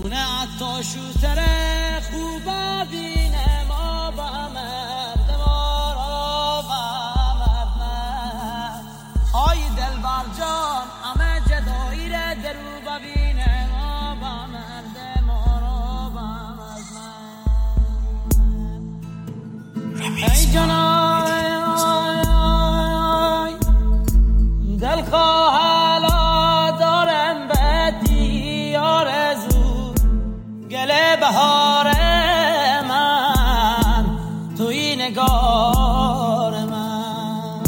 اونه عطا شوتره خوبا بینه ما با مرد ما را با مرد من آی دل بر جان همه جدایی را درو ببینه ما با مرد ما را با مرد من ای جانای دل خواهلا دارم بدی آرزو گله بهار من توی نگار من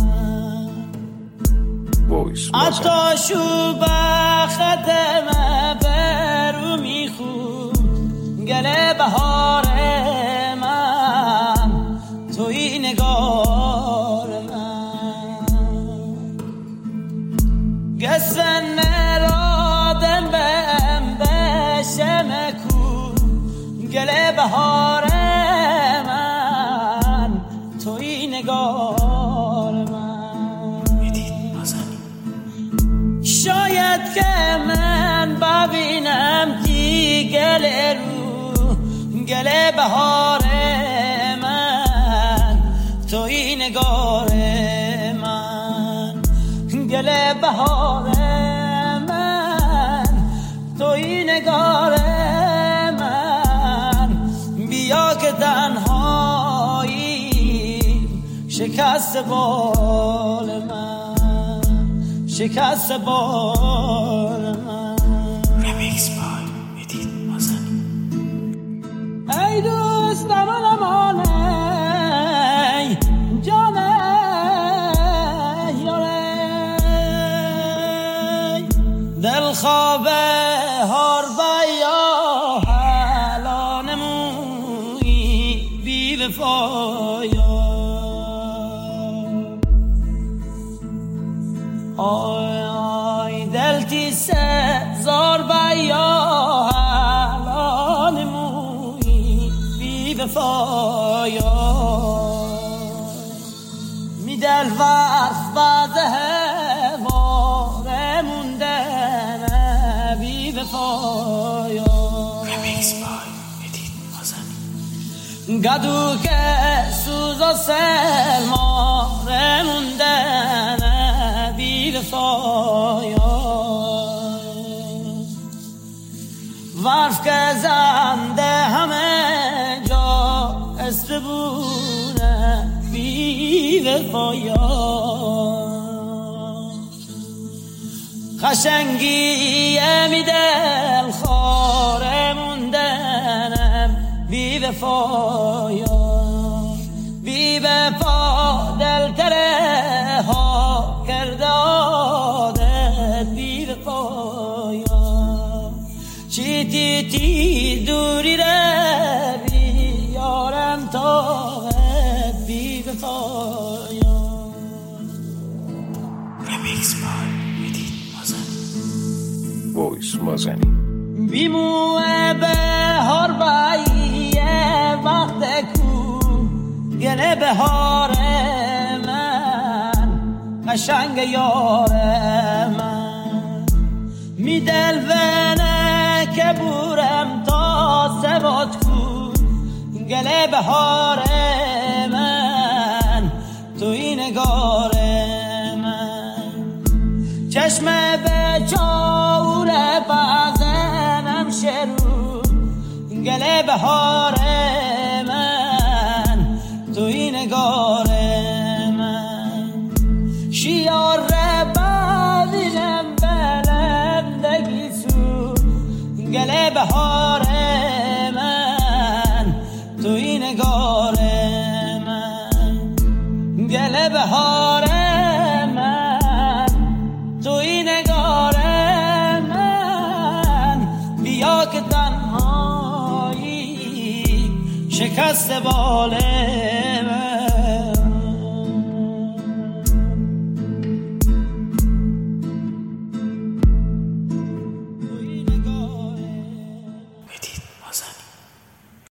حتی شو بختم برو میخون گله بهار من توی نگار من گسن رادم بهم بشم کون گله بهار من توی نگار من شاید که من ببینم دی گله رو گله بهار من توی نگار من گله بهار من توی نگار من بیا که تنهایی شکست بال من شکست بال من Remix by Edith Mazani ای دوست امانه جانه دل خوابه هر بیا حالا نموی بی وفایا آی آی دل تیسه زار بیا حالا نموی بی وفایا می دل وقت بعده Remix by Edith Mazani گدو که سوز و سلمار موندن بی وفایا ورف که زنده همه جا استبونه بی وفایا خشنگی می دل خاره موندنم بی وفایا بی وفا دل تره ها کرده عادت بی وفایا چی تی تی دوری روی یارم طاقت بی وفایا Remix by Voice Mazani بیموه به هر بایه وقت کو گله بهار من قشنگ یار من می دل ونه که بورم تا سبات کو گله بهار من توی نگار من چشم به چاور بازنم شروع گله بهار من توی نگار من شیار بازنم بلندگی سو گله بهار من توی نگار من گله بهار من توی نگار من بیا که تنهایی شکست باله